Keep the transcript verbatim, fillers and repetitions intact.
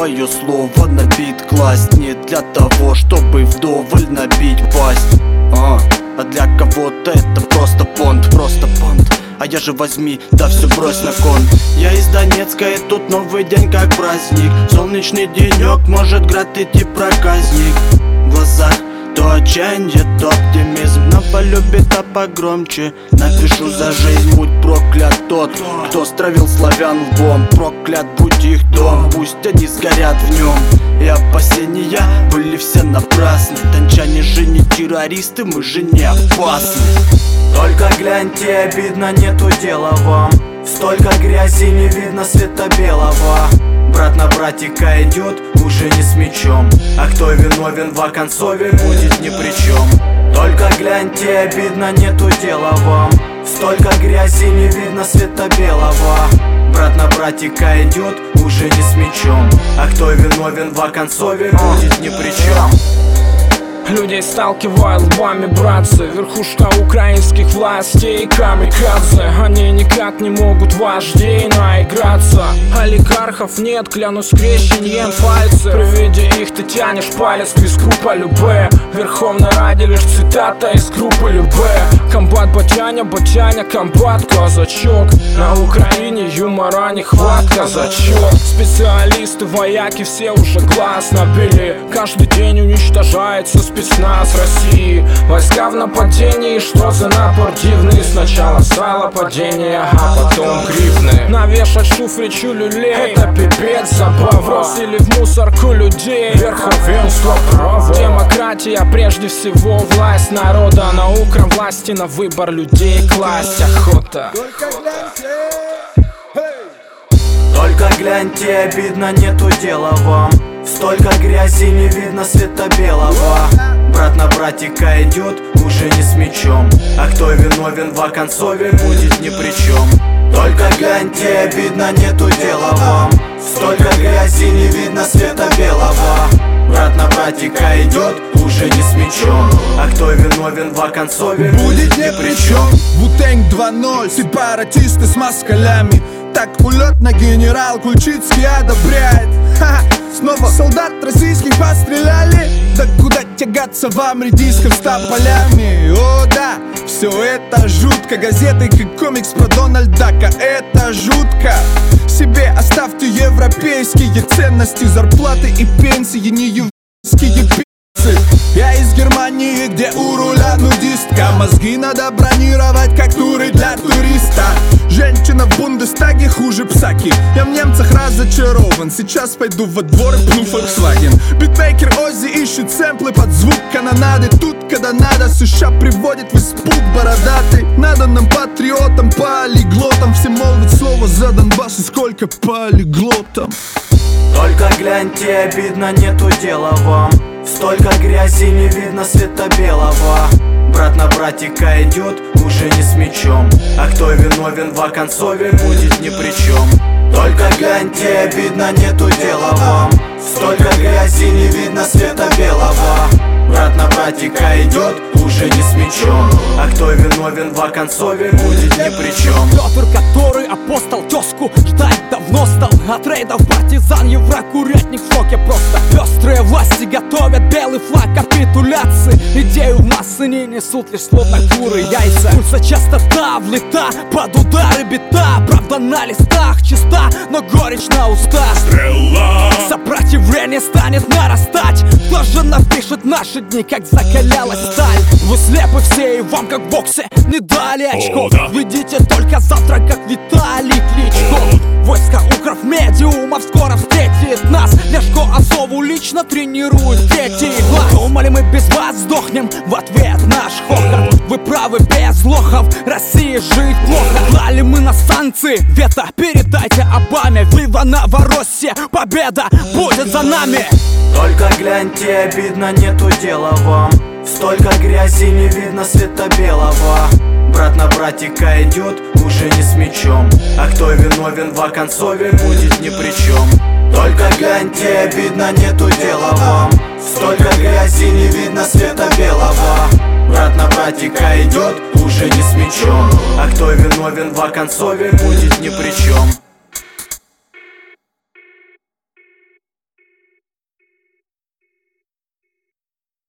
свое слово на бит класть. Не для того, чтобы вдоволь набить пасть, а, а для кого-то это просто понт, просто понт. А я же возьми, да все брось на кон. Я из Донецка, и тут новый день как праздник. Солнечный денек, может град идти проказник. В глазах то отчаяние, то оптимизм. На полюбит, а погромче напишу за жизнь. Будь проклят тот, кто стравил славян в бомб. Проклят будь их дом, пусть они сгорят в нем. И опасения были все напрасны. Дончане же не террористы, мы же не опасны. Только гляньте, обидно, нету дела вам. Столько грязи, не видно света белого. Брат на братика идет, уже не с мечом. А кто виновен в оконцове, будет ни при чем. Только гляньте, обидно, нету дела вам. Столько грязи, не видно света белого. Брат на братика идет, уже не с мечом. А кто виновен в оконцове, будет ни при чем. Людей сталкивают лбами, братцы. Верхушка украинских властей камикадзе. Они никак не могут вождей наиграться. Олигархов нет, клянусь крещением пальцы. При виде их ты тянешь палец к виску по любе. Верховной Раде лишь цитата из группы любе. Комбат батяня, батяня, комбат казачок. На Украине юмора не хват, казачок. Специалисты, вояки все уже глаз набили. Каждый день уничтожается спецназ России. Войска в нападении, что за напор дивный. Сначала сало падение, а потом гривны. Навешать шуфричу люлей, это пипец забава. Бросили в мусорку людей, верховенство права. Демократия прежде всего, власть народа. Наука власти на выбор людей класть охота. Только гляньте, обидно, нету дела вам. Столько грязи, не видно света белого. Брат на братика идет, уже не с мечом. А кто виновен в оконцове, будет ни при чем. Только гляньте, обидно, нету дела вам. Столько грязи, не видно света белого. Брат на братика идет, уже не с мечом. А кто виновен в оконцове, будет ни при чем. Вутенг два ноль, сепаратисты с москалями. Так улетно генерал Кульчицкий одобряет. Ха-ха. Снова солдат российских постреляли. Да куда тягаться вам редиском с тополями? О да, все это жутко. Газеты как комикс про Дональдака. Это жутко. Себе оставьте европейские ценности. Зарплаты и пенсии, не еврейские пи***цы. Я из Германии, где у руля нудистка. Мозги надо бронировать, как туры для туриста. Женщина в Бундестаге хуже псаки. Я в немцах разочарован. Сейчас пойду во двор и пну Volkswagen. Битмейкер Оззи ищет сэмплы под звук канонады. Тут, когда надо, США приводит в испуг бородатый. Надо нам патриотам, полиглотам. Все молвят слово за Донбасс и сколько полиглотам. Только гляньте, обидно, нету дела вам. Столько грязи, не видно света белого. Брат на братика идет, уже не с мечом. А кто виновен в оконцове, будет ни при чем. Только гляньте, обидно, нету дела вам. Столько грязи, не видно света белого. Брат на братика идет, уже не с мечом. А кто виновен в оконцове, будет ни при чем. Петр, который апостол, тезку ждать давно стал. От рейдов партизан, еврокурятник в шоке просто. Пестрые власти готовят белый флаг капитуляции. Идею в массы не несут лишь словно куры яйца. Пульса частота влета, под удары бита. Правда на листах чиста, но горечь на устах. Стрела! Сопротивление станет нарастать. Кто же напишет наши дни, как закалялась сталь? Вы слепы все, и вам как в боксе не дали очков. Видите только завтра, как Виталий Кличко. Войска укров медиумов скоро встретит нас. Ляшко Азову лично тренирует третий глаз. Думали, мы без вас сдохнем, в ответ наш хохот. Вы правы, без лохов России жить плохо. Клали мы на санкции, вето передайте Обаме. Вива Новороссия, победа будет за нами. Только гляньте, обидно, нету дела вам. Столько грязи, не видно света белого. Брат на братика идет, уже не с мечом. А кто виновен в оконцове, будет ни при чем. Только гляньте, обидно, нету дела вам. Столько грязи, не видно света белого. Брат на братика идет, уже не с мечом. А кто виновен в оконцове, будет ни при чем.